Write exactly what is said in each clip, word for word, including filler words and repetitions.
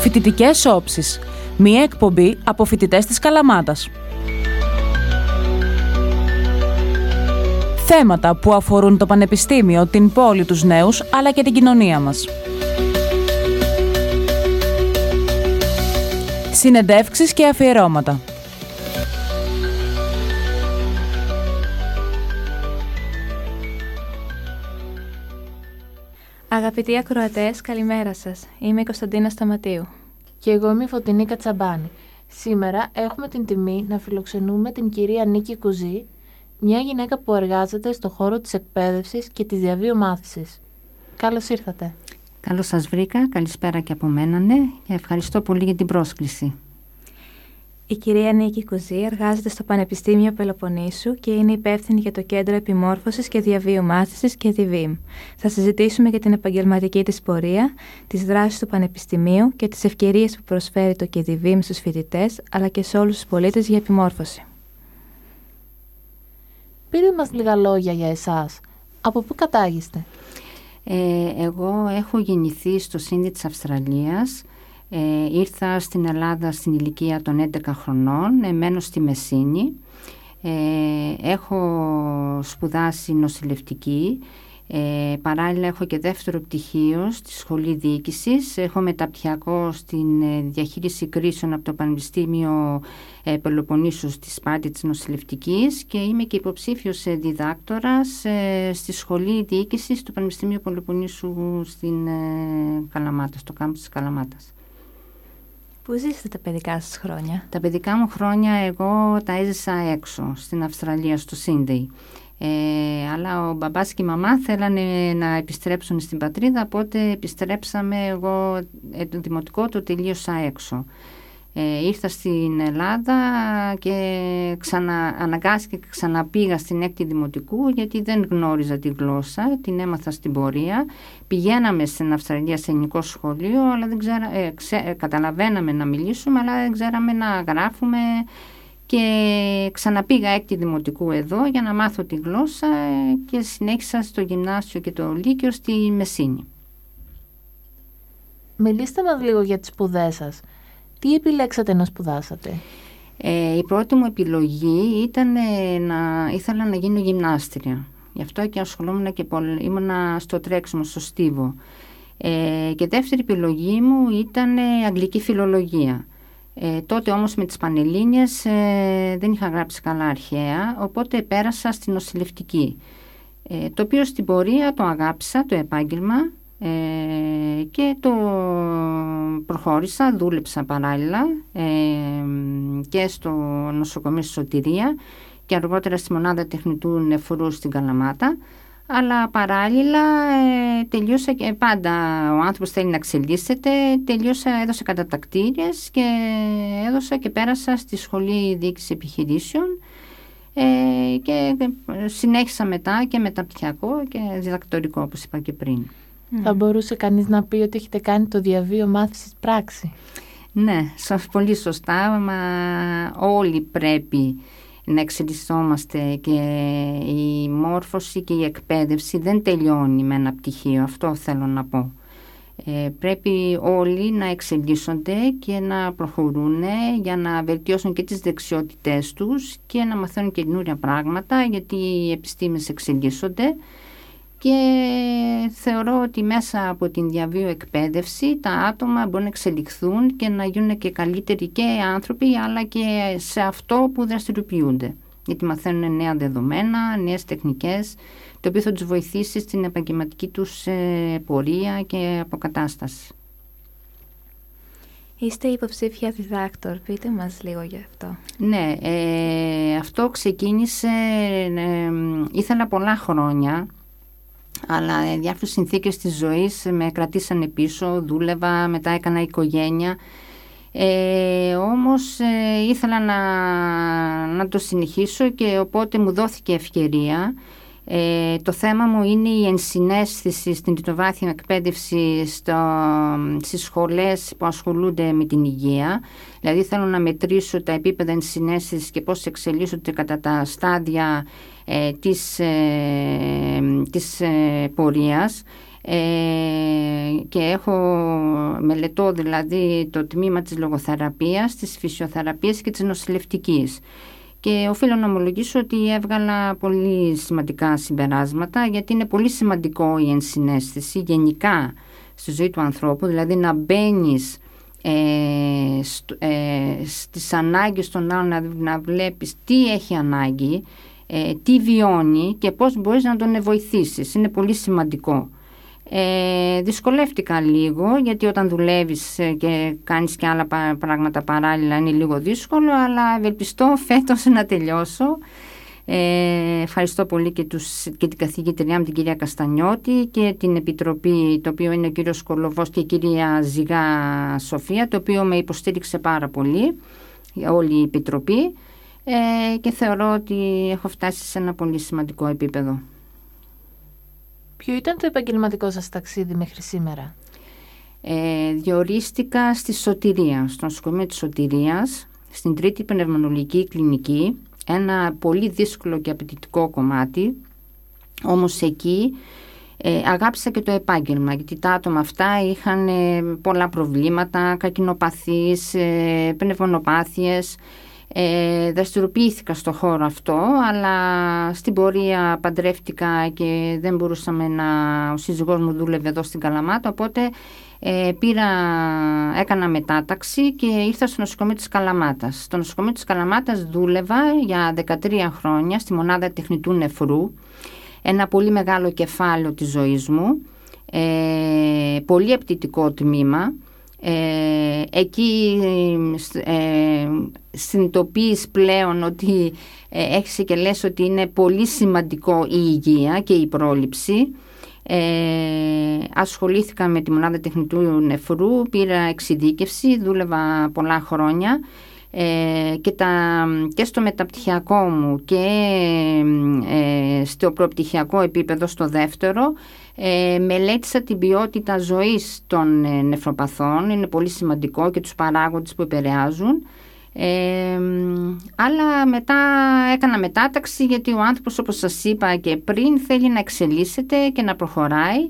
Φοιτητικές όψεις. Μία εκπομπή από φοιτητές της Καλαμάτας. Θέματα που αφορούν το πανεπιστήμιο, την πόλη, τους νέους, αλλά και την κοινωνία μας. Συνεντεύξεις και αφιερώματα. Αγαπητοί ακροατές, καλημέρα σας. Είμαι η Κωνσταντίνα Σταματίου. Και εγώ είμαι η Φωτεινή Κατσαμπάνη. Σήμερα έχουμε την τιμή να φιλοξενούμε την κυρία Νίκη Κουζή, μια γυναίκα που εργάζεται στον χώρο της εκπαίδευσης και της διαβίου μάθησης. Καλώς ήρθατε. Καλώς σας βρήκα, καλησπέρα και από μένα, ναι, και ευχαριστώ πολύ για την πρόσκληση. Η κυρία Νίκη Κουζή εργάζεται στο Πανεπιστήμιο Πελοποννήσου και είναι υπεύθυνη για το Κέντρο Επιμόρφωσης και Διαβίου Μάθησης και ΔΙΒΙΜ. Θα συζητήσουμε για την επαγγελματική της πορεία, τις δράσεις του Πανεπιστημίου και τις ευκαιρίες που προσφέρει το ΚΕΔΙΒΙΜ στους φοιτητές, αλλά και σε όλους τους πολίτες για επιμόρφωση. Πείτε μας λίγα λόγια για εσάς. Από πού κατάγεστε? Ε, εγώ έχω γεννηθεί στο Σίδνεϊ της Αυστραλίας. Ε, ήρθα στην Ελλάδα στην ηλικία των έντεκα χρονών, ε, μένω στη Μεσίνη. Ε, έχω σπουδάσει νοσηλευτική. Ε, παράλληλα έχω και δεύτερο πτυχίο στη Σχολή Διοίκησης. Έχω μεταπτυχιακό στην ε, διαχείριση κρίσεων από το Πανεπιστήμιο ε, Πελοποννήσου στη Σπάρτη της Νοσηλευτικής και είμαι και υποψήφιος ε, διδάκτορας ε, στη Σχολή Διοίκησης του Πανεπιστήμιου Πελοποννήσου στην ε, Καλαμάτα, στο κάμπους της Καλαμάτας. Πού ζήσατε τα παιδικά σας χρόνια? Τα παιδικά μου χρόνια εγώ τα έζησα έξω, στην Αυστραλία, στο Σίδνεϊ. Ε, αλλά ο μπαμπάς και η μαμά θέλανε να επιστρέψουν στην πατρίδα, οπότε επιστρέψαμε. Εγώ ε, το δημοτικό το τελείωσα έξω. Ε, ήρθα στην Ελλάδα και ξανα, αναγκάστηκα και ξαναπήγα στην έκτη δημοτικού γιατί δεν γνώριζα τη γλώσσα, την έμαθα στην πορεία. Πηγαίναμε στην Αυστραλία σε ελληνικό σχολείο, αλλά δεν ξέρα, ε, ξέ, καταλαβαίναμε να μιλήσουμε, αλλά δεν ξέραμε να γράφουμε. Και ξαναπήγα έκτη δημοτικού εδώ για να μάθω τη γλώσσα και συνέχισα στο γυμνάσιο και το λύκειο στη Μεσίνη. Μιλήστε μας λίγο για τις σπουδές σας. Τι επιλέξατε να σπουδάσατε? Ε, η πρώτη μου επιλογή ήταν ε, να ήθελα να γίνω γυμνάστρια. Γι' αυτό και ασχολούμουν και πολύ. Ήμουνα στο τρέξιμο, στο στίβο. Ε, και δεύτερη επιλογή μου ήταν ε, αγγλική φιλολογία. Ε, τότε όμως με τις Πανελλήνιες ε, δεν είχα γράψει καλά αρχαία, οπότε πέρασα στην νοσηλευτική. Ε, το οποίο στην πορεία το αγάπησα, το επάγγελμα, ε, και το προχώρησα, δούλεψα παράλληλα ε, και στο νοσοκομείο στη Σωτηρία και αργότερα στη μονάδα τεχνητού νεφρού στην Καλαμάτα. Αλλά παράλληλα ε, τελείωσα και πάντα ο άνθρωπος θέλει να εξελίσσεται, τελείωσα, έδωσα κατατακτήριες και έδωσα και πέρασα στη Σχολή Διοίκησης Επιχειρήσεων ε, και συνέχισα μετά και μεταπτυχιακό και διδακτορικό, όπως είπα και πριν. Mm. Θα μπορούσε κανείς να πει ότι έχετε κάνει το διαβίο μάθησης πράξη? Ναι, πολύ σωστά, μα όλοι πρέπει να εξελισσόμαστε και η μόρφωση και η εκπαίδευση δεν τελειώνει με ένα πτυχίο, αυτό θέλω να πω. Ε, πρέπει όλοι να εξελίσσονται και να προχωρούν για να βελτιώσουν και τις δεξιότητές τους και να μαθαίνουν καινούρια πράγματα, γιατί οι επιστήμες εξελίσσονται και θεωρώ ότι μέσα από την διαβίου εκπαίδευση τα άτομα μπορούν να εξελιχθούν και να γίνουν και καλύτεροι και άνθρωποι, αλλά και σε αυτό που δραστηριοποιούνται, γιατί μαθαίνουν νέα δεδομένα, νέες τεχνικές, το οποίο θα τους βοηθήσει στην επαγγελματική τους πορεία και αποκατάσταση. Είστε υποψήφια διδάκτορ, πείτε μας λίγο γι' αυτό. Ναι, ε, αυτό ξεκίνησε, ε, ήθελα πολλά χρόνια, αλλά διάφορες συνθήκες της ζωής με κρατήσανε πίσω, δούλευα, μετά έκανα οικογένεια. Ε, όμως ε, ήθελα να, να το συνεχίσω και οπότε μου δόθηκε ευκαιρία. Ε, το θέμα μου είναι η ενσυναίσθηση στην τριτοβάθμια εκπαίδευση στο, στις σχολές που ασχολούνται με την υγεία. Δηλαδή θέλω να μετρήσω τα επίπεδα ενσυναίσθησης και πώς εξελίσσονται κατά τα στάδια ε, της, ε, της ε, πορείας. ε, και έχω, μελετώ δηλαδή το τμήμα της λογοθεραπείας, της φυσιοθεραπείας και της νοσηλευτικής. Και οφείλω να ομολογήσω ότι έβγαλα πολύ σημαντικά συμπεράσματα, γιατί είναι πολύ σημαντικό η ενσυναίσθηση γενικά στη ζωή του ανθρώπου, δηλαδή να μπαίνεις ε, στο, ε, στις ανάγκες των άλλων, να, να βλέπεις τι έχει ανάγκη, ε, τι βιώνει και πώς μπορείς να τον βοηθήσεις. Είναι πολύ σημαντικό. Ε, δυσκολεύτηκα λίγο, γιατί όταν δουλεύεις και κάνεις και άλλα πράγματα παράλληλα είναι λίγο δύσκολο, αλλά ευελπιστώ φέτος να τελειώσω. Ε, ευχαριστώ πολύ και, τους, και την καθηγήτριά μου, την κυρία Καστανιώτη, και την Επιτροπή, το οποίο είναι ο κύριος Κολοβός και η κυρία Ζυγά Σοφία, το οποίο με υποστήριξε πάρα πολύ, όλη η Επιτροπή, ε, και θεωρώ ότι έχω φτάσει σε ένα πολύ σημαντικό επίπεδο. Ποιο ήταν το επαγγελματικό σας ταξίδι μέχρι σήμερα? Ε, διορίστηκα στη Σωτηρία, στο νοσοκομείο της Σωτηρίας, στην τρίτη πνευμονολογική κλινική, ένα πολύ δύσκολο και απαιτητικό κομμάτι, όμως εκεί ε, αγάπησα και το επάγγελμα, γιατί τα άτομα αυτά είχαν ε, πολλά προβλήματα, καρκινοπαθείς, ε, πνευμονοπάθειες. Ε, δραστηριοποιήθηκα στο χώρο αυτό, αλλά στην πορεία παντρεύτηκα και δεν μπορούσαμε να... ο σύζυγός μου δούλευε εδώ στην Καλαμάτα, οπότε ε, πήρα, έκανα μετάταξη και ήρθα στο νοσοκομείο της Καλαμάτας. Στο νοσοκομείο της Καλαμάτας δούλευα για δεκατρία χρόνια στη μονάδα τεχνητού νεφρού, ένα πολύ μεγάλο κεφάλαιο της ζωής μου, ε, πολύ απαιτητικό τμήμα. Ε, εκεί ε, συνειδητοποιείς πλέον ότι ε, έχεις και λες ότι είναι πολύ σημαντικό η υγεία και η πρόληψη. Ε, ασχολήθηκα με τη μονάδα τεχνητού νεφρού, πήρα εξειδίκευση, δούλευα πολλά χρόνια ε, και, τα, και στο μεταπτυχιακό μου και ε, στο προπτυχιακό επίπεδο, στο δεύτερο, Ε, μελέτησα την ποιότητα ζωής των ε, νεφροπαθών, είναι πολύ σημαντικό, και τους παράγοντες που επηρεάζουν. Ε, αλλά μετά έκανα μετάταξη, γιατί ο άνθρωπος, όπως σας είπα και πριν, θέλει να εξελίσσεται και να προχωράει,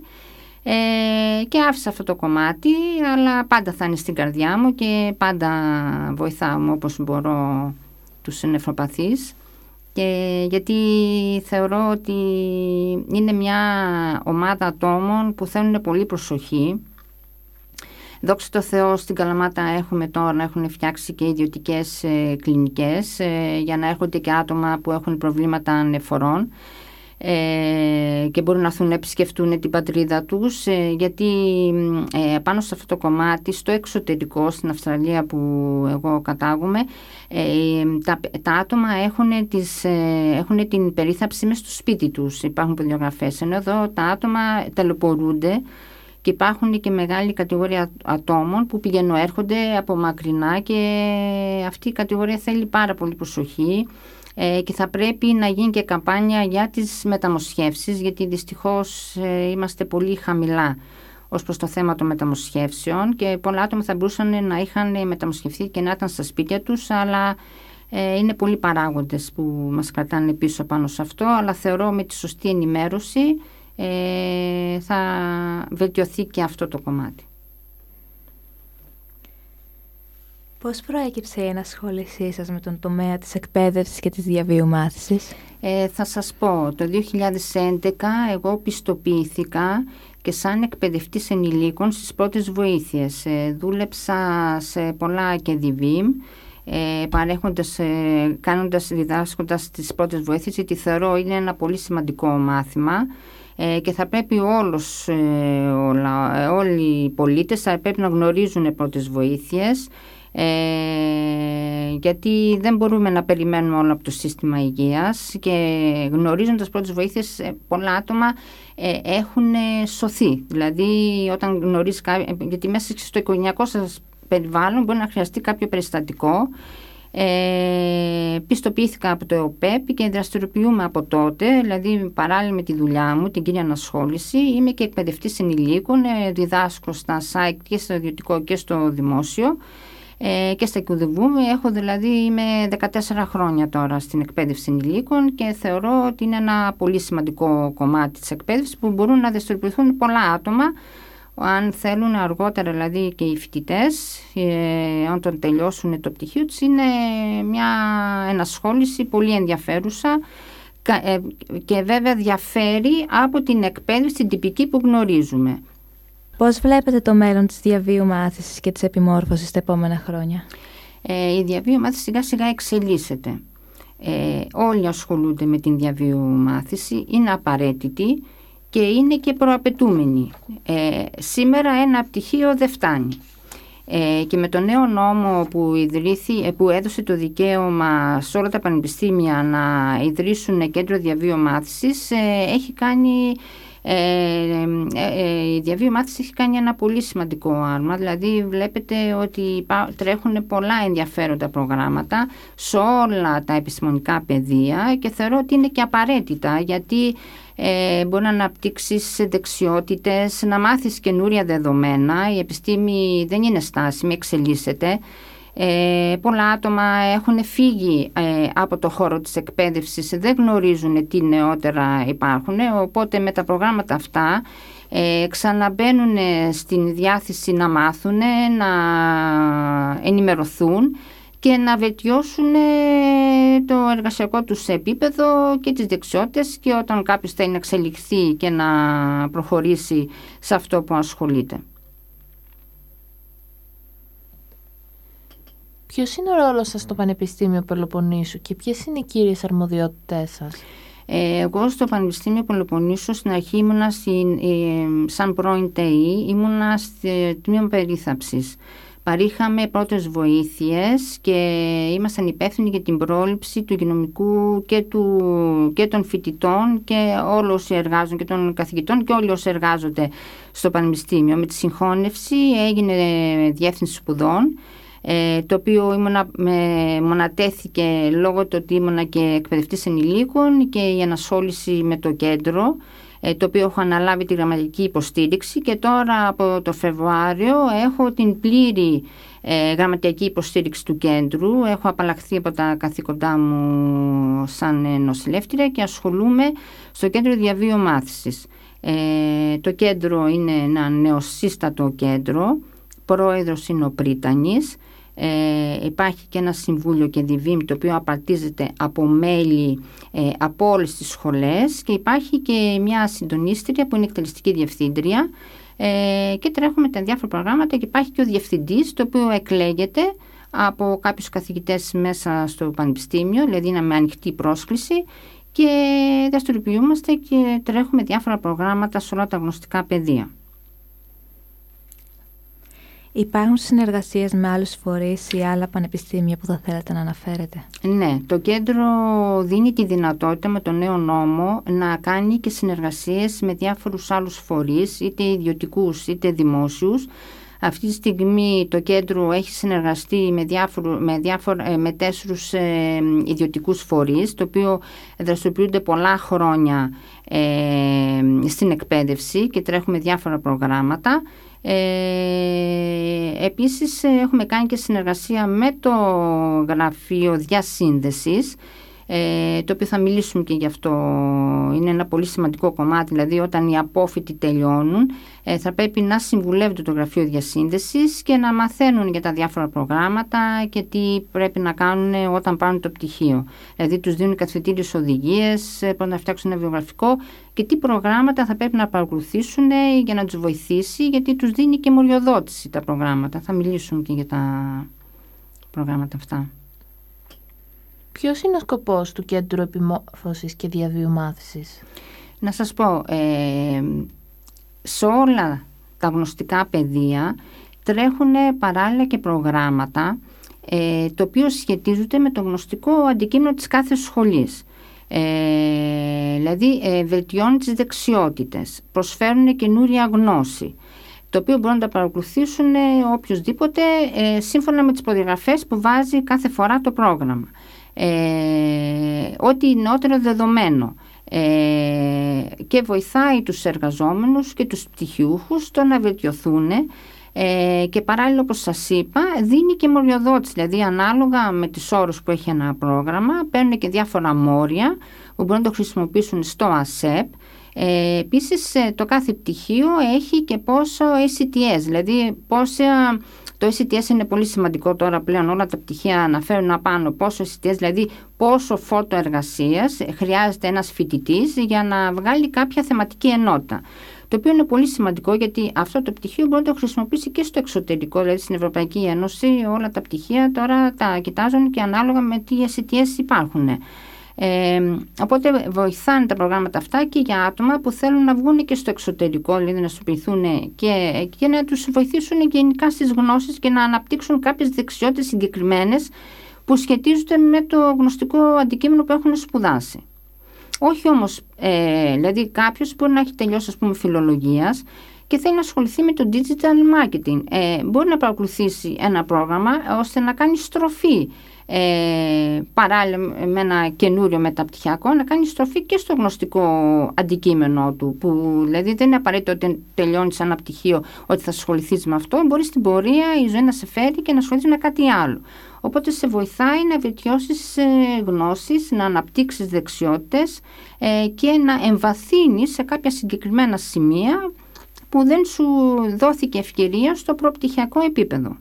ε, και άφησα αυτό το κομμάτι, αλλά πάντα θα είναι στην καρδιά μου και πάντα βοηθάω όπως μπορώ τους νεφροπαθείς. Και γιατί θεωρώ ότι είναι μια ομάδα ατόμων που θέλουν πολύ προσοχή. Δόξα τω Θεώ, στην Καλαμάτα έχουμε τώρα, έχουν φτιάξει και ιδιωτικές ε, κλινικές ε, για να έρχονται και άτομα που έχουν προβλήματα νεφρών ε, και μπορούν να έρθουν να επισκεφτούν την πατρίδα τους, ε, γιατί ε, πάνω σε αυτό το κομμάτι, στο εξωτερικό, στην Αυστραλία που εγώ κατάγομαι, ε, τα, τα άτομα έχουν, τις, ε, έχουν την περίθαψη μες στο σπίτι τους, υπάρχουν ποδιογραφές, ενώ εδώ τα άτομα ταλαιπωρούνται και υπάρχουν και μεγάλη κατηγορία ατόμων που πηγαίνουν έρχονται από μακρινά, και αυτή η κατηγορία θέλει πάρα πολύ προσοχή. Και θα πρέπει να γίνει και καμπάνια για τις μεταμοσχεύσεις, γιατί δυστυχώς ε, είμαστε πολύ χαμηλά ως προς το θέμα των μεταμοσχεύσεων, και πολλά άτομα θα μπορούσαν να είχαν μεταμοσχευθεί και να ήταν στα σπίτια τους, αλλά ε, είναι πολλοί παράγοντες που μας κρατάνε πίσω πάνω σε αυτό, αλλά θεωρώ με τη σωστή ενημέρωση ε, θα βελτιωθεί και αυτό το κομμάτι. Πώς προέκυψε η ενασχόλησή σας με τον τομέα της εκπαίδευσης και της διαβίου μάθησης? Ε, θα σας πω, το δύο χιλιάδες έντεκα εγώ πιστοποιήθηκα και σαν εκπαιδευτής ενηλίκων στις πρώτες βοήθειες. Ε, δούλεψα σε πολλά και διβήμ, ε, παρέχοντας, ε, κάνοντας, διδάσκοντας τις πρώτες βοήθειες, γιατί θεωρώ είναι ένα πολύ σημαντικό μάθημα. Ε, και θα πρέπει όλος, ε, όλα, ε, όλοι οι πολίτες θα πρέπει να γνωρίζουν πρώτες βοήθειες, Ε, γιατί δεν μπορούμε να περιμένουμε όλο από το σύστημα υγείας, και γνωρίζοντας πρώτες βοήθειες πολλά άτομα ε, έχουν σωθεί. Δηλαδή όταν γνωρίζεις κάποιο, γιατί μέσα στο οικογενειακό σας περιβάλλον μπορεί να χρειαστεί κάποιο περιστατικό. Ε, πιστοποιήθηκα από το ΕΟΠΕΠ και δραστηριοποιούμε από τότε, δηλαδή παράλληλα με τη δουλειά μου, την κύρια ανασχόληση, είμαι και εκπαιδευτής ενηλίκων, ε, διδάσκω στα site και στο ιδιωτικό και στο δημόσιο. ε, και στα εκπαιδευούμαι. Έχω δηλαδή, είμαι δεκατέσσερα χρόνια τώρα στην εκπαίδευση ενηλίκων και θεωρώ ότι είναι ένα πολύ σημαντικό κομμάτι της εκπαίδευσης που μπορούν να δραστηριοποιηθούν πολλά άτομα αν θέλουν αργότερα, δηλαδή και οι φοιτητές, ε, όταν τελειώσουν το πτυχίο τους, είναι μια ενασχόληση πολύ ενδιαφέρουσα και βέβαια διαφέρει από την εκπαίδευση την τυπική που γνωρίζουμε. Πώς βλέπετε το μέλλον της διαβίου μάθησης και της επιμόρφωσης τα επόμενα χρόνια? Ε, η διαβίου μάθηση σιγά σιγά εξελίσσεται. Ε, όλοι ασχολούνται με την διαβίου μάθηση, είναι απαραίτητη και είναι και προαπαιτούμενη. Ε, σήμερα ένα πτυχίο δεν φτάνει. Ε, και με το νέο νόμο που, ιδρύθη, που έδωσε το δικαίωμα σε όλα τα πανεπιστήμια να ιδρύσουν κέντρο διαβίου μάθησης, ε, έχει κάνει, ε, ε, ε, η διαβίου μάθηση έχει κάνει ένα πολύ σημαντικό άρμα. Δηλαδή βλέπετε ότι τρέχουν πολλά ενδιαφέροντα προγράμματα σε όλα τα επιστημονικά πεδία και θεωρώ ότι είναι και απαραίτητα, γιατί Ε, μπορεί να αναπτύξεις δεξιότητες, να μάθεις καινούρια δεδομένα. Η επιστήμη δεν είναι στάσιμη, εξελίσσεται. Ε, πολλά άτομα έχουν φύγει ε, από το χώρο της εκπαίδευσης, δεν γνωρίζουν τι νεότερα υπάρχουν, οπότε με τα προγράμματα αυτά ε, ξαναμπαίνουν στην διάθεση να μάθουν, να ενημερωθούν και να βελτιώσουν το εργασιακό τους επίπεδο και τις δεξιότητες, και όταν κάποιος θέλει να εξελιχθεί και να προχωρήσει σε αυτό που ασχολείται. Ποιος είναι ο ρόλος σας στο Πανεπιστήμιο Πελοποννήσου και ποιες είναι οι κύριες αρμοδιότητές σας? Εγώ στο Πανεπιστήμιο Πελοποννήσου στην αρχή ήμουνα στην, ε, σαν πρώην ΤΕΗ, ήμουνα στο τμήμα περίθαψης. Παρήχαμε πρώτες βοήθειες και ήμασταν υπεύθυνοι για την πρόληψη του υγειονομικού και, του, και των φοιτητών και όλοι όσοι εργάζονται, και των καθηγητών και όλοι όσοι εργάζονται στο Πανεπιστήμιο. Με τη συγχώνευση έγινε διεύθυνση σπουδών, ε, το οποίο ήμουνα, με, μονατέθηκε λόγω του ότι ήμουνα και εκπαιδευτής ενηλίκων, και η ενασχόληση με το κέντρο, το οποίο έχω αναλάβει τη γραμματική υποστήριξη, και τώρα από το Φεβρουάριο έχω την πλήρη ε, γραμματική υποστήριξη του κέντρου. Έχω απαλλαχθεί από τα καθήκοντά μου σαν νοσηλεύτρια και ασχολούμαι στο κέντρο διαβίου μάθησης. Ε, το κέντρο είναι ένα νεοσύστατο κέντρο, πρόεδρος είναι ο Πρίτανης. Ε, υπάρχει και ένα συμβούλιο και διβήμ, το οποίο απαρτίζεται από μέλη ε, από όλες τις σχολές, και υπάρχει και μια συντονίστρια που είναι εκτελεστική διευθύντρια, ε, και τρέχουμε τα διάφορα προγράμματα, και υπάρχει και ο διευθυντής, το οποίο εκλέγεται από κάποιους καθηγητές μέσα στο Πανεπιστήμιο, δηλαδή είναι με ανοιχτή πρόσκληση, και δραστηριοποιούμαστε και τρέχουμε διάφορα προγράμματα σε όλα τα γνωστικά πεδία. Υπάρχουν συνεργασίες με άλλους φορείς ή άλλα πανεπιστήμια που θα θέλατε να αναφέρετε? Ναι, το κέντρο δίνει τη δυνατότητα με το νέο νόμο να κάνει και συνεργασίες με διάφορους άλλους φορείς, είτε ιδιωτικούς είτε δημόσιους. Αυτή τη στιγμή το κέντρο έχει συνεργαστεί με, διάφορου, με, διάφορα, με τέσσερους ε, ιδιωτικούς φορείς, το οποίο δραστηριοποιούνται πολλά χρόνια ε, στην εκπαίδευση και τρέχουμε διάφορα προγράμματα. Ε, επίσης έχουμε κάνει και συνεργασία με το Γραφείο Διασύνδεσης, ε, το οποίο θα μιλήσουμε και γι' αυτό. Είναι ένα πολύ σημαντικό κομμάτι, δηλαδή όταν οι απόφοιτοι τελειώνουν ε, θα πρέπει να συμβουλεύονται το Γραφείο Διασύνδεσης και να μαθαίνουν για τα διάφορα προγράμματα και τι πρέπει να κάνουν όταν πάρουν το πτυχίο. Δηλαδή τους δίνουν καθηγητήριες οδηγίες, πώς να φτιάξουν ένα βιογραφικό και τι προγράμματα θα πρέπει να παρακολουθήσουν για να τους βοηθήσει, γιατί τους δίνει και μοριοδότηση τα προγράμματα. Θα μιλήσουμε και για τα προγράμματα αυτά. Ποιος είναι ο σκοπός του Κέντρου Επιμόρφωσης και Διαβίου Μάθησης? Να σας πω, ε, σε όλα τα γνωστικά πεδία τρέχουν παράλληλα και προγράμματα ε, το οποίο σχετίζονται με το γνωστικό αντικείμενο της κάθε σχολής. Ε, δηλαδή ε, βελτιώνουν τις δεξιότητες, προσφέρουν καινούρια γνώση, το οποίο μπορούν να τα παρακολουθήσουν ε, οποιοσδήποτε ε, σύμφωνα με τις προδιαγραφές που βάζει κάθε φορά το πρόγραμμα. Ε, ό,τι νεότερο δεδομένο ε, και βοηθάει τους εργαζόμενους και τους πτυχιούχους στο να βελτιωθούν, ε, Ε, και παράλληλα, όπως σας είπα, δίνει και μοριοδότηση, δηλαδή ανάλογα με τις ώρες που έχει ένα πρόγραμμα παίρνουν και διάφορα μόρια που μπορούν να το χρησιμοποιήσουν στο ΑΣΕΠ. Ε, επίσης το κάθε πτυχίο έχει και πόσο έι σι τι ες, δηλαδή πόσα, το έι σι τι ες είναι πολύ σημαντικό τώρα πλέον, όλα τα πτυχία αναφέρουν απάνω πόσο έι σι τι ες, δηλαδή πόσο φόρτο εργασίας χρειάζεται ένας φοιτητής για να βγάλει κάποια θεματική ενότητα. Το οποίο είναι πολύ σημαντικό, γιατί αυτό το πτυχίο μπορεί να το χρησιμοποιήσει και στο εξωτερικό, δηλαδή στην Ευρωπαϊκή Ένωση όλα τα πτυχία τώρα τα κοιτάζουν και ανάλογα με τι έι σι τι ες υπάρχουν. Ε, οπότε βοηθάνε τα προγράμματα αυτά και για άτομα που θέλουν να βγουν και στο εξωτερικό, δηλαδή να στοποιηθούν και, και να τους βοηθήσουν γενικά στις γνώσεις και να αναπτύξουν κάποιες δεξιότητες συγκεκριμένες που σχετίζονται με το γνωστικό αντικείμενο που έχουν σπουδάσει. Όχι όμως, ε, δηλαδή κάποιος μπορεί να έχει τελειώσει, ας πούμε, φιλολογίας και θέλει να ασχοληθεί με το digital marketing. Ε, μπορεί να παρακολουθήσει ένα πρόγραμμα ώστε να κάνει στροφή, ε, παράλληλα με ένα καινούριο μεταπτυχιακό, να κάνει στροφή και στο γνωστικό αντικείμενο του, που δηλαδή δεν είναι απαραίτητο ότι τελειώνεις ένα πτυχίο ότι θα ασχοληθείς με αυτό, μπορεί στην πορεία η ζωή να σε φέρει και να ασχοληθείς με κάτι άλλο. Οπότε σε βοηθάει να βελτιώσεις ε, γνώσεις, να αναπτύξεις δεξιότητες ε, και να εμβαθύνεις σε κάποια συγκεκριμένα σημεία που δεν σου δόθηκε ευκαιρία στο προπτυχιακό επίπεδο.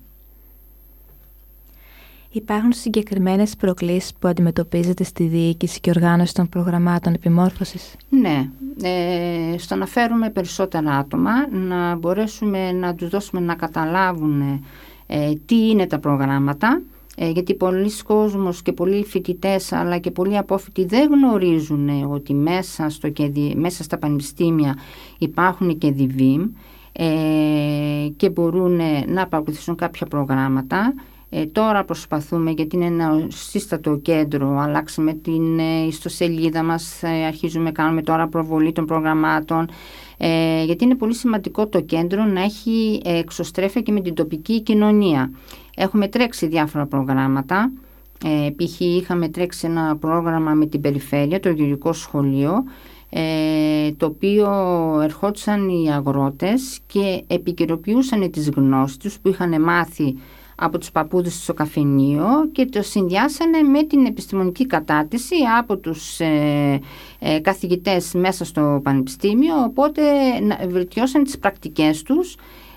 Υπάρχουν συγκεκριμένες προκλήσεις που αντιμετωπίζετε στη διοίκηση και οργάνωση των προγραμμάτων επιμόρφωσης? Ναι, ε, στο να φέρουμε περισσότερα άτομα, να μπορέσουμε να τους δώσουμε να καταλάβουν ε, τι είναι τα προγράμματα, ε, γιατί πολλοί κόσμος και πολλοί φοιτητές αλλά και πολλοί απόφοιτοι δεν γνωρίζουν ε, ότι μέσα, στο και δι, μέσα στα πανεπιστήμια υπάρχουν και ΔΙΒΙΜ ε, και μπορούν ε, να παρακολουθήσουν κάποια προγράμματα. Ε, τώρα προσπαθούμε, γιατί είναι ένα σύστατο κέντρο, αλλάξαμε την ε, ιστοσελίδα μας, ε, αρχίζουμε, κάνουμε τώρα προβολή των προγραμμάτων, ε, γιατί είναι πολύ σημαντικό το κέντρο να έχει ε, εξωστρέφεια και με την τοπική κοινωνία. Έχουμε τρέξει διάφορα προγράμματα, ε, π.χ. είχαμε τρέξει ένα πρόγραμμα με την περιφέρεια, το γεωργικό σχολείο, ε, το οποίο ερχόντουσαν οι αγρότες και επικαιροποιούσαν τις γνώσεις τους που είχαν μάθει από τους παππούδες στο καφενείο και το συνδυάσανε με την επιστημονική κατάρτιση από τους ε, ε, καθηγητές μέσα στο πανεπιστήμιο, οπότε βελτιώσαν τις πρακτικές τους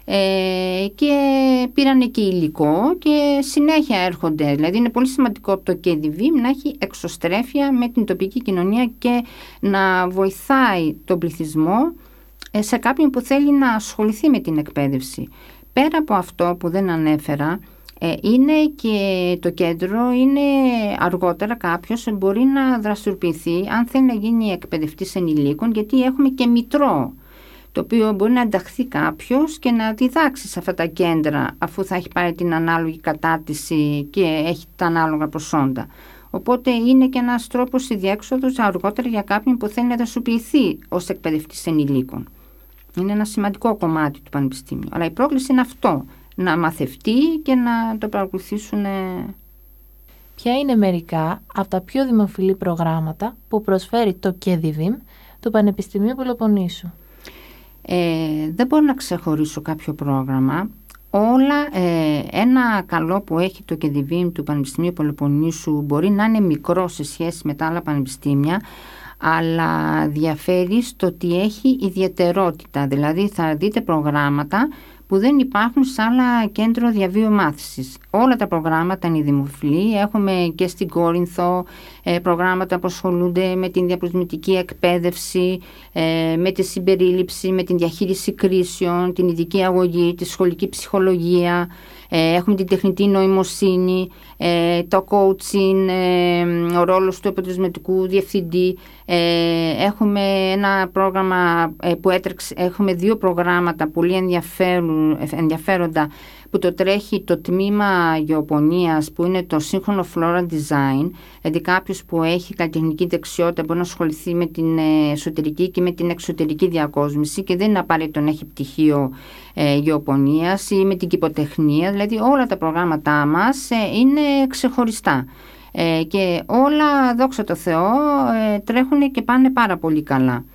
ε, και πήρανε και υλικό και συνέχεια έρχονται. Δηλαδή είναι πολύ σημαντικό το ΚΕΔΙΒΙΜ να έχει εξωστρέφεια με την τοπική κοινωνία και να βοηθάει τον πληθυσμό ε, σε κάποιον που θέλει να ασχοληθεί με την εκπαίδευση. Πέρα από αυτό που δεν ανέφερα, ε, είναι και το κέντρο, είναι αργότερα κάποιος μπορεί να δραστηριοποιηθεί αν θέλει να γίνει εκπαιδευτής ενηλίκων, γιατί έχουμε και μητρό, το οποίο μπορεί να ενταχθεί κάποιος και να διδάξει σε αυτά τα κέντρα αφού θα έχει πάρει την ανάλογη κατάρτιση και έχει τα ανάλογα προσόντα. Οπότε είναι και ένας τρόπος διέξοδος αργότερα για κάποιον που θέλει να δραστηριοποιηθεί ως εκπαιδευτής ενηλίκων. Είναι ένα σημαντικό κομμάτι του πανεπιστήμιου. Αλλά η πρόκληση είναι αυτό, να μαθευτεί και να το παρακολουθήσουν. Ποια είναι μερικά από τα πιο δημοφιλή προγράμματα που προσφέρει το ΚΕΔΙΒΙΜ του Πανεπιστημίου Πελοποννήσου? Ε, δεν μπορώ να ξεχωρίσω κάποιο πρόγραμμα. Όλα, ε, ένα καλό που έχει το ΚΕΔΙΒΙΜ του Πανεπιστημίου Πελοποννήσου μπορεί να είναι μικρό σε σχέση με τα άλλα πανεπιστήμια, αλλά διαφέρει στο ότι έχει ιδιαιτερότητα. Δηλαδή θα δείτε προγράμματα που δεν υπάρχουν σε άλλα κέντρο διαβίου μάθησης. Όλα τα προγράμματα είναι δημοφιλή. Έχουμε και στην Κόρινθο ε, προγράμματα που ασχολούνται με την διαπολιτισμική εκπαίδευση, ε, με τη συμπερίληψη, με την διαχείριση κρίσεων, την ειδική αγωγή, τη σχολική ψυχολογία. Ε, έχουμε την τεχνητή νοημοσύνη, ε, το coaching, ε, ο ρόλος του αποτελεσματικού διευθυντή. Ε, έχουμε ένα πρόγραμμα ε, που έτρεξε, έχουμε δύο προγράμματα πολύ ενδιαφέροντα που το τρέχει το τμήμα γεωπονίας, που είναι το σύγχρονο Flora Design. Δηλαδή κάποιος που έχει καλλιτεχνική δεξιότητα μπορεί να ασχοληθεί με την εσωτερική και με την εξωτερική διακόσμηση και δεν είναι απαραίτητο να έχει πτυχίο ε, γεωπονίας ή με την κηποτεχνία. Δηλαδή όλα τα προγράμματά μας ε, είναι ξεχωριστά. Ε, και όλα, δόξα τω Θεώ, ε, τρέχουν και πάνε πάρα πολύ καλά.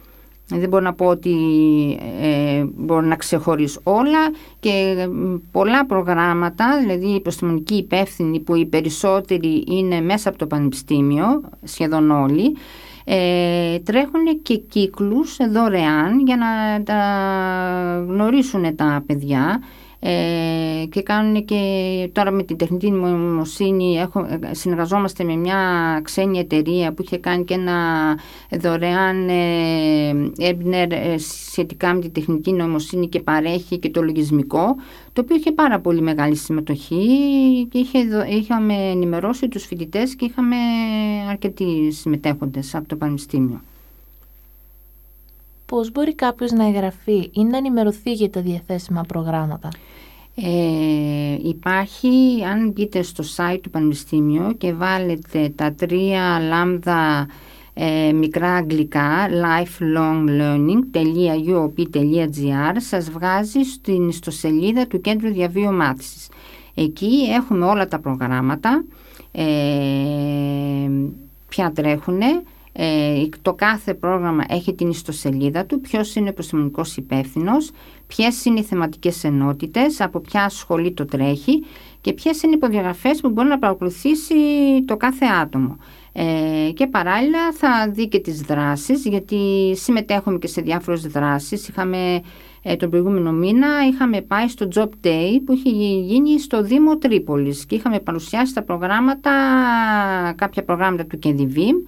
Δεν μπορώ να πω ότι ε, μπορώ να ξεχωρίσω όλα, και πολλά προγράμματα, δηλαδή οι επιστημονικοί υπεύθυνοι που οι περισσότεροι είναι μέσα από το πανεπιστήμιο, σχεδόν όλοι, ε, τρέχουν και κύκλους δωρεάν για να τα γνωρίσουν τα παιδιά. Ε, και κάνουν και τώρα με την τεχνητή νοημοσύνη έχω, συνεργαζόμαστε με μια ξένη εταιρεία που είχε κάνει και ένα δωρεάν έμπνερ ε, ε, σχετικά με την τεχνητή νοημοσύνη και παρέχει και το λογισμικό, το οποίο είχε πάρα πολύ μεγάλη συμμετοχή και είχε, είχαμε ενημερώσει τους φοιτητές και είχαμε αρκετοί συμμετέχοντες από το πανεπιστήμιο. Πώς μπορεί κάποιος να εγγραφεί ή να ενημερωθεί για τα διαθέσιμα προγράμματα? Ε, υπάρχει, αν μπείτε στο site του Πανεπιστήμιου και βάλετε τα τρία λάμδα ε, μικρά αγγλικά lifelonglearning.uop.gr, σας βγάζει στην ιστοσελίδα του Κέντρου Διαβίου Μάθησης. Εκεί έχουμε όλα τα προγράμματα, ε, ποια τρέχουνε. Ε, το κάθε πρόγραμμα έχει την ιστοσελίδα του, ποιος είναι ο επιστημονικός υπεύθυνος, ποιες είναι οι θεματικές ενότητες, από ποια σχολή το τρέχει και ποιες είναι οι υποδιαγραφές που μπορεί να παρακολουθήσει το κάθε άτομο. Ε, και παράλληλα θα δει και τις δράσεις, γιατί συμμετέχουμε και σε διάφορες δράσεις. Είχαμε ε, τον προηγούμενο μήνα είχαμε πάει στο Job Day που είχε γίνει στο Δήμο Τρίπολης και είχαμε παρουσιάσει τα προγράμματα, κάποια προγράμματα του ΚΕΔΙΒΙΜ.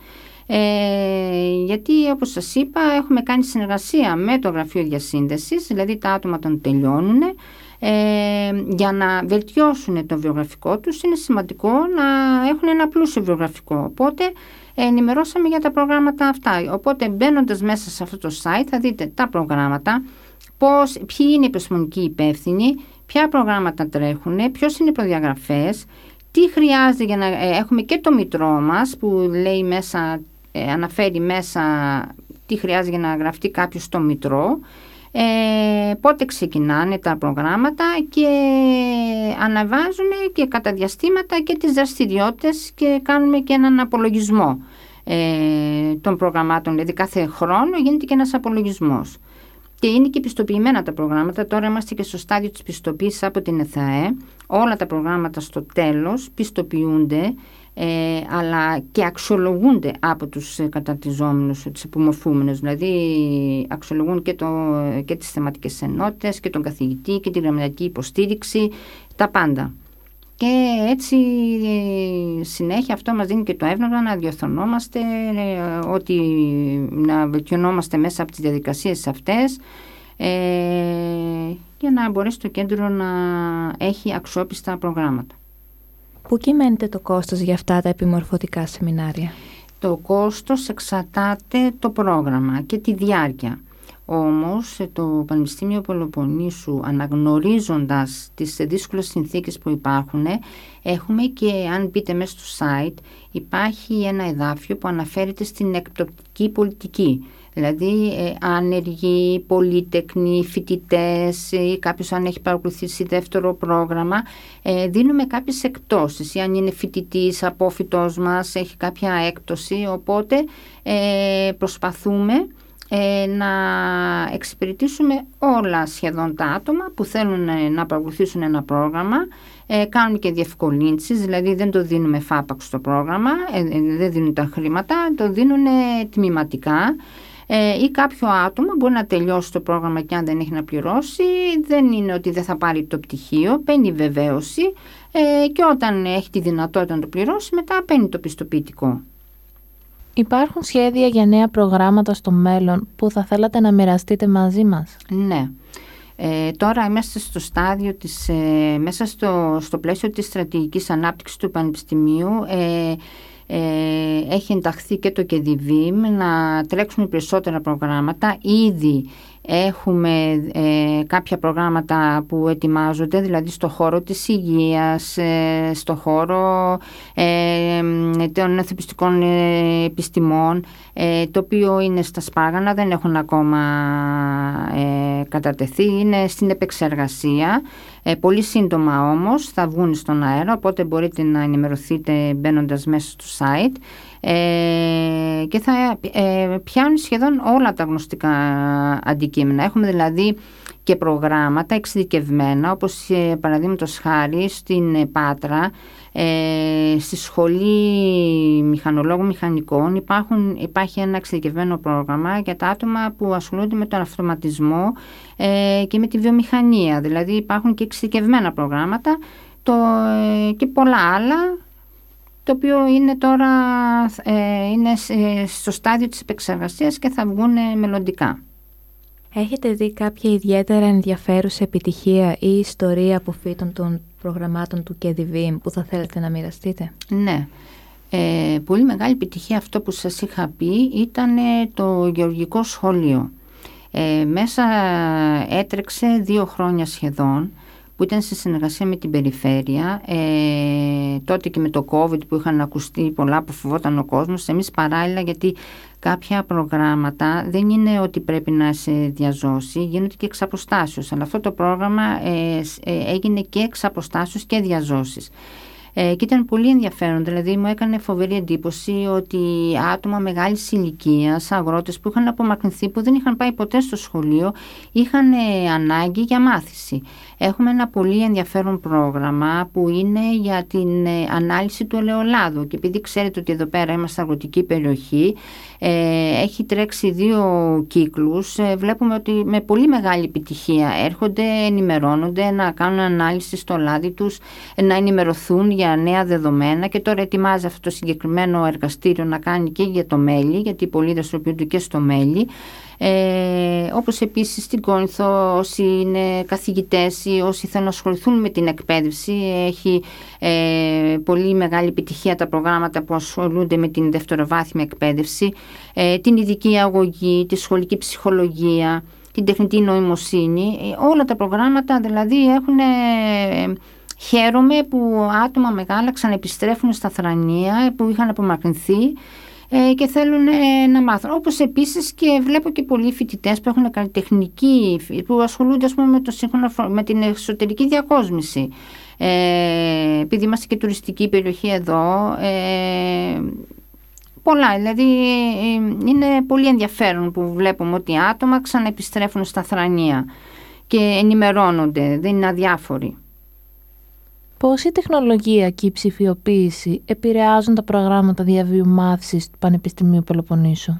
Ε, γιατί όπως σας είπα έχουμε κάνει συνεργασία με το Γραφείο Διασύνδεσης, δηλαδή τα άτομα τον τελειώνουν, ε, για να βελτιώσουν το βιογραφικό τους είναι σημαντικό να έχουν ένα πλούσιο βιογραφικό, οπότε ε, ενημερώσαμε για τα προγράμματα αυτά. Οπότε μπαίνοντας μέσα σε αυτό το site θα δείτε τα προγράμματα, πώς, ποιοι είναι οι επιστημονικοί υπεύθυνοι, ποια προγράμματα τρέχουν, ποιος είναι οι προδιαγραφές, τι χρειάζεται για να ε, έχουμε και το μητρό μας που λέει μέσα, ε, αναφέρει μέσα τι χρειάζεται για να γραφτεί κάποιος στο μητρό, ε, πότε ξεκινάνε τα προγράμματα και αναβάζουν και κατά διαστήματα και τις δραστηριότητες και κάνουμε και έναν απολογισμό ε, των προγραμμάτων, δηλαδή κάθε χρόνο γίνεται και ένας απολογισμός. Και είναι και πιστοποιημένα τα προγράμματα. Τώρα είμαστε και στο στάδιο της πιστοποίησης από την ΕΘΑΕ. Όλα τα προγράμματα στο τέλος πιστοποιούνται, ε, αλλά και αξιολογούνται από τους καταρτιζόμενους, τους επιμορφούμενους. Δηλαδή αξιολογούν και, το, και τις θεματικές ενότητες και τον καθηγητή και τη γραμματική υποστήριξη, τα πάντα. Και έτσι συνέχεια αυτό μας δίνει και το εύνογα να διορθωνόμαστε, ότι να βελτιωνόμαστε μέσα από τις διαδικασίες αυτές, ε, για να μπορέσει το κέντρο να έχει αξιόπιστα προγράμματα. Πού κυμαίνεται το κόστος για αυτά τα επιμορφωτικά σεμινάρια? Το κόστος εξαρτάται το πρόγραμμα και τη διάρκεια. Όμως το Πανεπιστήμιο Πελοποννήσου, αναγνωρίζοντας τις δύσκολες συνθήκες που υπάρχουν, έχουμε και, αν μπείτε μέσα στο site, υπάρχει ένα εδάφιο που αναφέρεται στην εκπτωτική πολιτική. Δηλαδή ε, άνεργοι, πολύτεκνοι, φοιτητές ή κάποιος αν έχει παρακολουθήσει δεύτερο πρόγραμμα, ε, δίνουμε κάποιες εκπτώσεις. Ή αν είναι φοιτητής, απόφοιτος μας, έχει κάποια έκπτωση, οπότε ε, προσπαθούμε Ε, να εξυπηρετήσουμε όλα σχεδόν τα άτομα που θέλουν ε, να παρακολουθήσουν ένα πρόγραμμα. Ε, κάνουμε και διευκολύνσεις, δηλαδή δεν το δίνουμε φάπαξ στο πρόγραμμα, ε, ε, δεν δίνουν τα χρήματα, το δίνουν ε, τμηματικά, ε, ή κάποιο άτομο μπορεί να τελειώσει το πρόγραμμα και αν δεν έχει να πληρώσει, δεν είναι ότι δεν θα πάρει το πτυχίο, παίρνει βεβαίωση ε, και όταν έχει τη δυνατότητα να το πληρώσει μετά παίρνει το πιστοποιητικό. Υπάρχουν σχέδια για νέα προγράμματα στο μέλλον που θα θέλατε να μοιραστείτε μαζί μας? Ναι. Ε, τώρα είμαστε στο στάδιο της, ε, μέσα στο, στο πλαίσιο της στρατηγικής ανάπτυξης του Πανεπιστημίου, ε, ε, έχει ενταχθεί και το ΚΕΔΙΒΙΜ να τρέξουν περισσότερα προγράμματα. Ήδη Έχουμε ε, κάποια προγράμματα που ετοιμάζονται, δηλαδή στο χώρο της υγείας, ε, στο χώρο ε, των ανθρωπιστικών ε, επιστημών, ε, το οποίο είναι στα σπάγανα, δεν έχουν ακόμα ε, κατατεθεί, είναι στην επεξεργασία. Ε, πολύ σύντομα όμως θα βγουν στον αέρα, οπότε μπορείτε να ενημερωθείτε μπαίνοντας μέσα στο site. Ε, και θα ε, πιάνουν σχεδόν όλα τα γνωστικά αντικείμενα. Έχουμε δηλαδή και προγράμματα εξειδικευμένα, όπως ε, παραδείγματος χάρη στην Πάτρα, ε, στη Σχολή Μηχανολόγων Μηχανικών υπάρχουν, υπάρχει ένα εξειδικευμένο πρόγραμμα για τα άτομα που ασχολούνται με τον αυτοματισμό ε, και με τη βιομηχανία. Δηλαδή υπάρχουν και εξειδικευμένα προγράμματα το, ε, και πολλά άλλα, το οποίο είναι τώρα ε, είναι στο στάδιο της επεξεργασίας και θα βγουν μελλοντικά. Έχετε δει κάποια ιδιαίτερα ενδιαφέρουσα επιτυχία ή ιστορία αποφύτων των προγραμμάτων του ΚΕΔΙΒΙΜ που θα θέλετε να μοιραστείτε? Ναι. Ε, πολύ μεγάλη επιτυχία, αυτό που σας είχα πει, ήταν το γεωργικό σχολείο. Ε, μέσα έτρεξε δύο χρόνια σχεδόν, που ήταν σε συνεργασία με την περιφέρεια, ε, τότε και με το COVID που είχαν ακουστεί πολλά που φοβόταν ο κόσμος. Εμείς παράλληλα, γιατί κάποια προγράμματα δεν είναι ότι πρέπει να σε διαζώσει, γίνονται και εξ αποστάσεως, αλλά αυτό το πρόγραμμα ε, ε, έγινε και εξ αποστάσεως και διαζώσεις. Ε, και ήταν πολύ ενδιαφέρον, δηλαδή μου έκανε φοβερή εντύπωση ότι άτομα μεγάλης ηλικίας, αγρότες που είχαν απομακρυνθεί, που δεν είχαν πάει ποτέ στο σχολείο, είχαν ε, ανάγκη για μάθηση. Έχουμε ένα πολύ ενδιαφέρον πρόγραμμα που είναι για την ε, ανάλυση του ελαιολάδου, και επειδή ξέρετε ότι εδώ πέρα είμαστε αγροτική περιοχή, ε, έχει τρέξει δύο κύκλους, ε, βλέπουμε ότι με πολύ μεγάλη επιτυχία έρχονται, ενημερώνονται, να κάνουν ανάλυση στο λάδι τους, να ενημερωθούν για νέα δεδομένα, και τώρα ετοιμάζει αυτό το συγκεκριμένο εργαστήριο να κάνει και για το μέλι, γιατί πολλοί δραστηριοποιούνται και στο μέλι. Ε, όπως επίσης στην Κόνηθο, όσοι είναι καθηγητές ή όσοι θέλουν να ασχοληθούν με την εκπαίδευση, έχει ε, πολύ μεγάλη επιτυχία τα προγράμματα που ασχολούνται με την δευτεροβάθμια εκπαίδευση, ε, την ειδική αγωγή, τη σχολική ψυχολογία, την τεχνητή νοημοσύνη. Ε, όλα τα προγράμματα δηλαδή έχουν... Ε, Χαίρομαι που άτομα μεγάλα ξαναεπιστρέφουν στα θρανία που είχαν απομακρυνθεί ε, και θέλουν ε, να μάθουν. Όπως επίσης και βλέπω και πολλοί φοιτητές που έχουν καλλιτεχνική, που ασχολούνται ας πούμε, με, το σύγχρονο, με την εσωτερική διακόσμηση. Ε, επειδή είμαστε και τουριστική περιοχή εδώ, ε, πολλά, δηλαδή ε, είναι πολύ ενδιαφέρον που βλέπουμε ότι άτομα ξαναεπιστρέφουν στα θρανία και ενημερώνονται, δεν είναι αδιάφοροι. Πώς η τεχνολογία και η ψηφιοποίηση επηρεάζουν τα προγράμματα διαβίου μάθησης του Πανεπιστημίου Πελοποννήσου?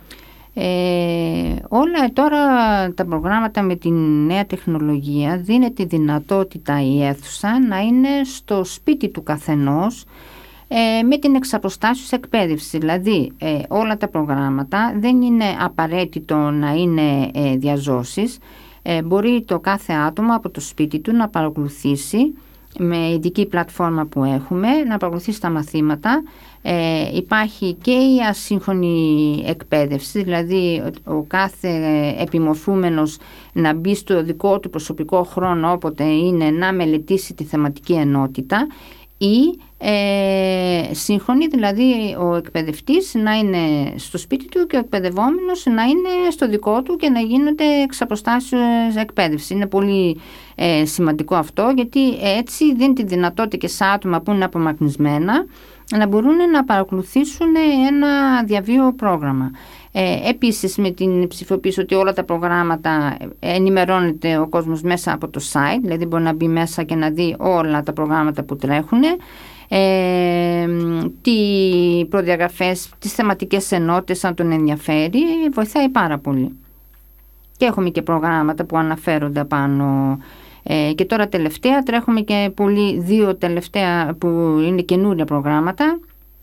Ε, όλα τώρα τα προγράμματα με την νέα τεχνολογία δίνει τη δυνατότητα η αίθουσα να είναι στο σπίτι του καθενός ε, με την εξαποστάσεως εκπαίδευση. Δηλαδή ε, όλα τα προγράμματα δεν είναι απαραίτητο να είναι ε, διαζώσεις. Ε, μπορεί το κάθε άτομο από το σπίτι του να παρακολουθήσει με ειδική πλατφόρμα που έχουμε, να παρακολουθήσει τα μαθήματα. Ε, υπάρχει και η ασύγχρονη εκπαίδευση, δηλαδή ο κάθε επιμορφούμενος να μπει στο δικό του προσωπικό χρόνο όποτε είναι να μελετήσει τη θεματική ενότητα, ή ε, σύγχρονη, δηλαδή ο εκπαιδευτής να είναι στο σπίτι του και ο εκπαιδευόμενος να είναι στο δικό του και να γίνονται εξ αποστάσεως εκπαίδευση. Είναι πολύ ε, σημαντικό αυτό, γιατί έτσι δίνει τη δυνατότητα και σε άτομα που είναι απομακρυνσμένα να μπορούν να παρακολουθήσουν ένα διαβίω πρόγραμμα. Ε, επίσης με την ψηφιοποίηση ότι όλα τα προγράμματα ενημερώνεται ο κόσμος μέσα από το site, δηλαδή μπορεί να μπει μέσα και να δει όλα τα προγράμματα που τρέχουν, ε, τι προδιαγραφές, τις θεματικές ενότητες αν τον ενδιαφέρει, βοηθάει πάρα πολύ. Και έχουμε και προγράμματα που αναφέρονται πάνω. Ε, και τώρα τελευταία τρέχουμε και πολύ, δύο τελευταία που είναι καινούρια προγράμματα,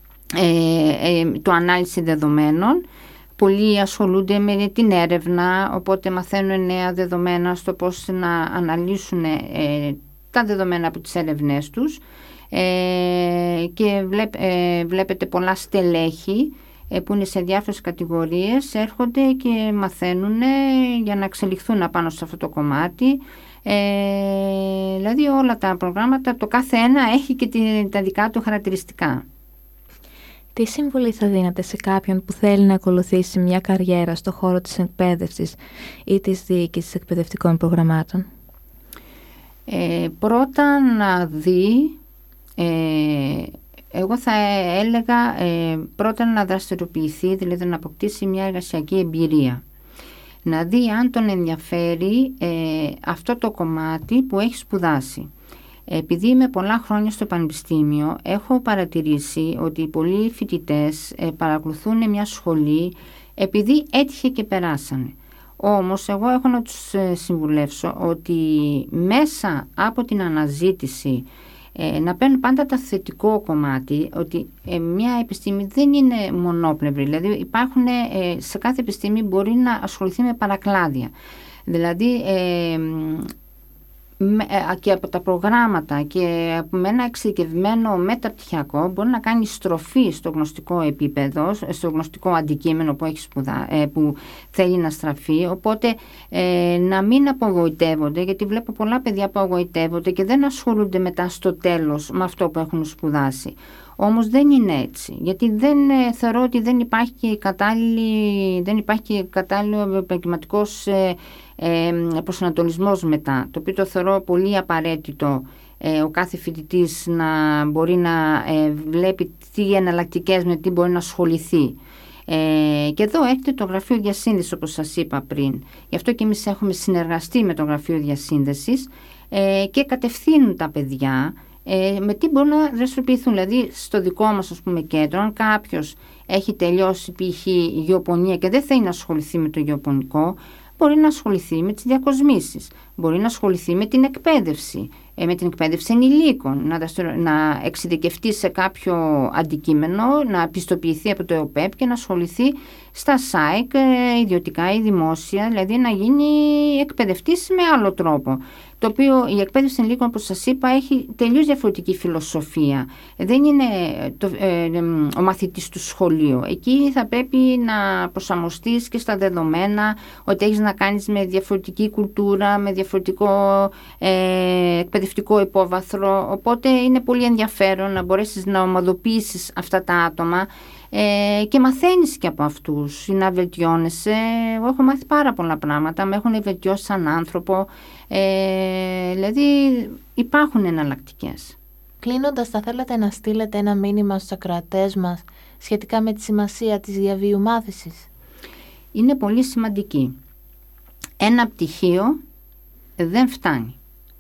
ε, ε, το ανάλυση δεδομένων. Πολλοί ασχολούνται με την έρευνα, οπότε μαθαίνουν νέα δεδομένα στο πώς να αναλύσουν ε, τα δεδομένα από τις έρευνές τους, ε, και βλέπ, ε, βλέπετε πολλά στελέχη που είναι σε διάφορες κατηγορίες, έρχονται και μαθαίνουν για να εξελιχθούν πάνω σε αυτό το κομμάτι. Ε, δηλαδή όλα τα προγράμματα, το κάθε ένα έχει και τα δικά του χαρακτηριστικά. Τι συμβουλή θα δίνατε σε κάποιον που θέλει να ακολουθήσει μια καριέρα στο χώρο της εκπαίδευσης ή της διοίκησης εκπαιδευτικών προγραμμάτων? Ε, πρώτα να δει, ε, εγώ θα έλεγα ε, πρώτα να δραστηριοποιηθεί, δηλαδή να αποκτήσει μια εργασιακή εμπειρία. Να δει αν τον ενδιαφέρει ε, αυτό το κομμάτι που έχει σπουδάσει. Επειδή είμαι πολλά χρόνια στο πανεπιστήμιο, έχω παρατηρήσει ότι πολλοί φοιτητές ε, παρακολουθούν μια σχολή επειδή έτυχε και περάσανε. Όμως εγώ έχω να τους ε, συμβουλεύσω ότι μέσα από την αναζήτηση ε, να παίρνουν πάντα το θετικό κομμάτι, ότι ε, μια επιστήμη δεν είναι μονόπλευρη, δηλαδή υπάρχουν, ε, σε κάθε επιστήμη μπορεί να ασχοληθεί με παρακλάδια. Δηλαδή ε, και από τα προγράμματα και με ένα εξειδικευμένο μεταπτυχιακό μπορεί να κάνει στροφή στο γνωστικό επίπεδο, στο γνωστικό αντικείμενο που έχει σπουδά, που θέλει να στραφεί, οπότε ε, να μην απογοητεύονται, γιατί βλέπω πολλά παιδιά που απογοητεύονται και δεν ασχολούνται μετά στο τέλος με αυτό που έχουν σπουδάσει. Όμως δεν είναι έτσι, γιατί δεν, θεωρώ ότι δεν υπάρχει και κατάλληλη, δεν υπάρχει και κατάλληλο επαγγελματικός ε, ε, προσανατολισμός μετά, το οποίο το θεωρώ πολύ απαραίτητο ε, ο κάθε φοιτητής να μπορεί να ε, βλέπει τι εναλλακτικές, με τι μπορεί να ασχοληθεί. Ε, και εδώ έχετε το Γραφείο Διασύνδεσης, όπως σας είπα πριν. Γι' αυτό και εμείς έχουμε συνεργαστεί με το Γραφείο Διασύνδεσης ε, και κατευθύνουν τα παιδιά Ε, με τι μπορούν να δραστηριοποιηθούν. Δηλαδή στο δικό μας, ας πούμε, κέντρο, αν κάποιος έχει τελειώσει π.χ. γεωπονία και δεν θέλει να ασχοληθεί με το γεωπονικό, μπορεί να ασχοληθεί με τις διακοσμήσεις, μπορεί να ασχοληθεί με την εκπαίδευση, ε, με την εκπαίδευση ενηλίκων, να, να εξειδικευτεί σε κάποιο αντικείμενο, να πιστοποιηθεί από το ΕΟΠΕΠ και να ασχοληθεί στα ΣΑΙΚ, ε, ιδιωτικά ή δημόσια, δηλαδή να γίνει εκπαιδευτής με άλλο τρόπο. Το οποίο η εκπαίδευση ενηλίκων, όπως σας είπα, έχει τελείως διαφορετική φιλοσοφία. Δεν είναι το, ε, ο μαθητής του σχολείου. Εκεί θα πρέπει να προσαρμοστείς και στα δεδομένα, ότι έχεις να κάνεις με διαφορετική κουλτούρα, με διαφορετικό ε, εκπαιδευτικό υπόβαθρο. Οπότε είναι πολύ ενδιαφέρον να μπορέσεις να ομαδοποιήσεις αυτά τα άτομα ε, και μαθαίνεις και από αυτούς, να βελτιώνεσαι. Εγώ έχω μάθει πάρα πολλά πράγματα, με έχουν βελτιώσει σαν άνθρωπο. Ε, δηλαδή υπάρχουν εναλλακτικές. Κλείνοντας, θα θέλατε να στείλετε ένα μήνυμα στους ακροατές μας σχετικά με τη σημασία της διαβίου μάθησης? Είναι πολύ σημαντική. Ένα πτυχίο δεν φτάνει.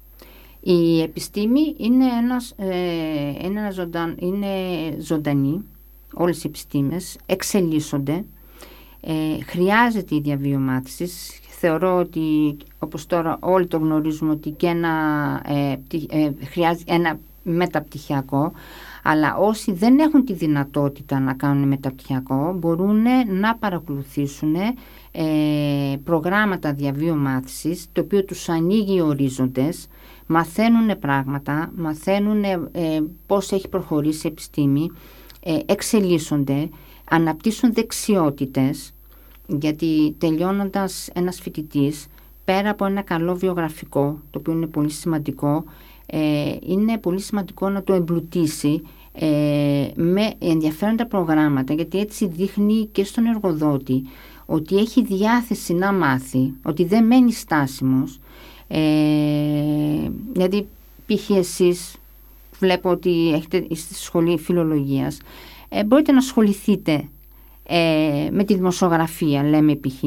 Η επιστήμη είναι, ένας, ε, ένα ζωνταν, είναι ζωντανή, όλες οι επιστήμες εξελίσσονται, ε, χρειάζεται η διαβίου μάθησης. Θεωρώ ότι, όπως τώρα όλοι το γνωρίζουμε, ότι και ένα, ε, ε, χρειάζεται ένα μεταπτυχιακό, αλλά όσοι δεν έχουν τη δυνατότητα να κάνουν μεταπτυχιακό μπορούν να παρακολουθήσουν ε, προγράμματα διαβίου μάθησης, το οποίο τους ανοίγει ορίζοντες, μαθαίνουν πράγματα, μαθαίνουν ε, πώς έχει προχωρήσει η επιστήμη, ε, εξελίσσονται, αναπτύσσουν δεξιότητες, γιατί τελειώνοντας ένας φοιτητής, πέρα από ένα καλό βιογραφικό, το οποίο είναι πολύ σημαντικό, ε, είναι πολύ σημαντικό να το εμπλουτίσει ε, με ενδιαφέροντα προγράμματα, γιατί έτσι δείχνει και στον εργοδότη ότι έχει διάθεση να μάθει, ότι δεν μένει στάσιμος. Ε, δηλαδή π.χ. εσείς, βλέπω ότι έχετε στη σχολή φιλολογίας, ε, μπορείτε να ασχοληθείτε ε, με τη δημοσιογραφία, λέμε π.χ.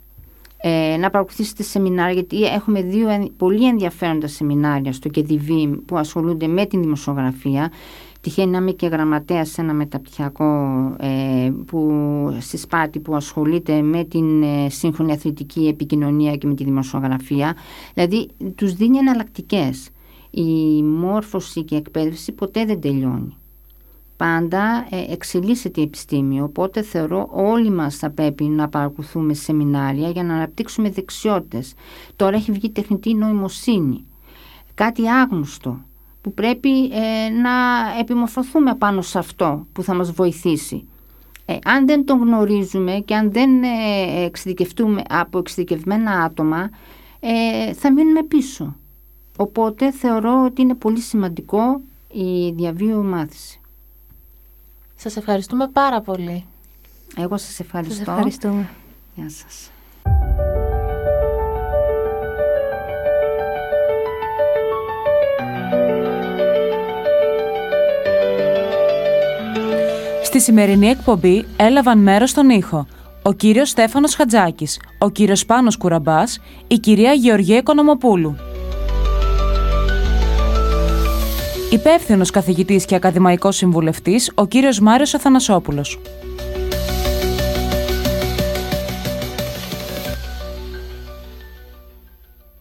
Ε, να παρακολουθήσετε σεμινάρια, γιατί έχουμε δύο πολύ ενδιαφέροντα σεμινάρια στο ΚΕΔΙΒΙΜ που ασχολούνται με την δημοσιογραφία. Τυχαίνει να είμαι και γραμματέας σε ένα μεταπτυχιακό ε, που, στη Σπάτη, που ασχολείται με την ε, σύγχρονη αθλητική επικοινωνία και με τη δημοσιογραφία. Δηλαδή τους δίνει εναλλακτικές. Η μόρφωση και η εκπαίδευση ποτέ δεν τελειώνει. Πάντα ε, εξελίσσεται η επιστήμη, οπότε θεωρώ όλοι μας θα πρέπει να παρακολουθούμε σεμινάρια για να αναπτύξουμε δεξιότητες. Τώρα έχει βγει τεχνητή νοημοσύνη, κάτι άγνωστο, που πρέπει ε, να επιμορφωθούμε πάνω σε αυτό που θα μας βοηθήσει. Ε, αν δεν τον γνωρίζουμε και αν δεν ε, εξειδικευτούμε από εξειδικευμένα άτομα, ε, θα μείνουμε πίσω. Οπότε θεωρώ ότι είναι πολύ σημαντικό η διαβίου μάθηση. Σας ευχαριστούμε πάρα πολύ. Εγώ σας ευχαριστώ. Σας ευχαριστούμε. Γεια σας. Στη σημερινή εκπομπή έλαβαν μέρος στον ήχο ο κύριος Στέφανος Χατζάκης, ο κύριος Πάνος Κουραμπάς, η κυρία Γεωργία Οικονομοπούλου. Υπεύθυνος καθηγητής και ακαδημαϊκός συμβουλευτής, ο κύριος Μάριος Αθανασόπουλος.